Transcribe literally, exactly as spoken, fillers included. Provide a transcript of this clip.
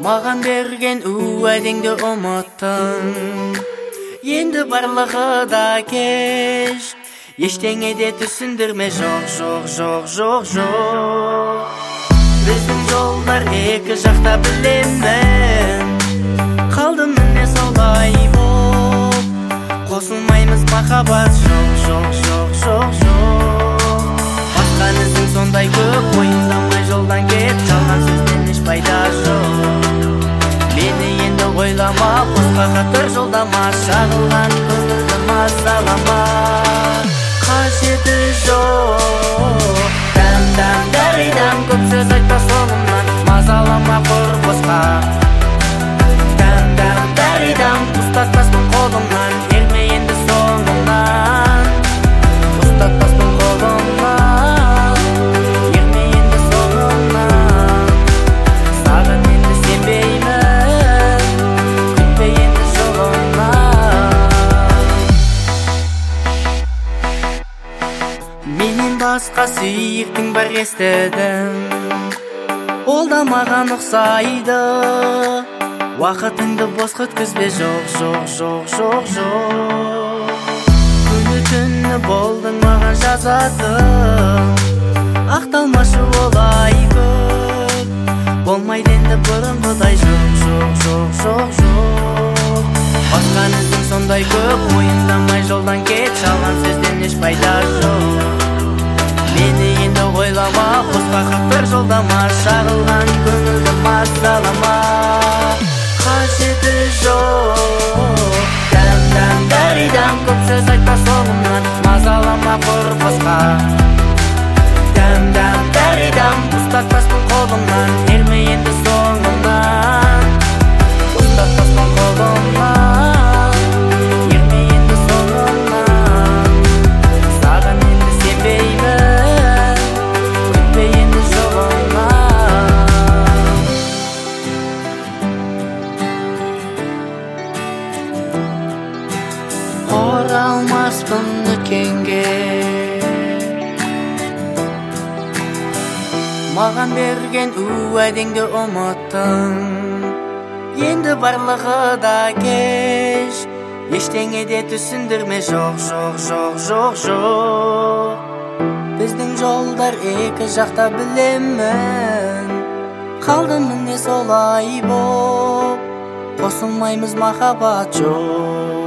Маған берген уәдеңді ұмыттың, енді барлығы да кеш. Ештеңе де түсіндірме, жоқ, жоқ, жоқ, жоқ, жоқ. Біздің жолдар екі жақта білемін, қалдым міне солай боп. Қосылмаймыз махаббат, жоқ, жоқ, жоқ, жоқ, жоқ. Басқан ізің сондай көп, мойындамай жолдан кет, жалған сөзден еш пайда жоқ. Мені енді ойлама, босқа хаттар жолдама, шағылған көңілді мазалама. Қажеті жоқ, дәм-дәм дәридәм, көп сөз айтпа соңымнан, мазалама құр босқа. Дәм-дәм дәридәм, ұстатпаспын қолымнан, ерме енді соңымнан. Ұстатпаспын қолымнан, ерме енді соңымнан. Саған енді сенбеймін, күтпе енді жолымнан. Менен басқа сүйіктің бар естідім, ол да маған ұқсайды. Уақытыңды бос өткізбе, жоқ, жоқ, жоқ, жоқ, жоқ. Күні түні болдың маған жазатын, ақталмашы олай көп. Болмайды енді бұрынғыдай, жоқ, жоқ, жоқ, жоқ, жоқ. Басқан ізің сондай көп, мойындамай жолдан кет, жалған сөзден еш пайда жоқ. Мені енді ойлама, босқа хаттар жолдама, шағылған көңілді мазалама. Қажеті жоқ, дәм-дәм дәридәм, көп сөз айтпа соңымнан, мазалама құр босқа. Дәм-дәм дәридәм, ұстатпаспын қолымнан, ерме енді соңымнан. Ұстатпаспын қолымнан, ерме енді соңымнан. Саған енді сенбеймін, күтпе енді жолымнан. Оралмаспын өткенге, маған берген уәдеңді ұмыттың, енді барлығы да кеш. Ештеңе де түсіндірме, жоқ, жоқ, жоқ, жоқ, жоқ. Біздің жолдар екі жақта білемін, қалдым міне солай боп. Қосылмаймыз махаббат, жоқ.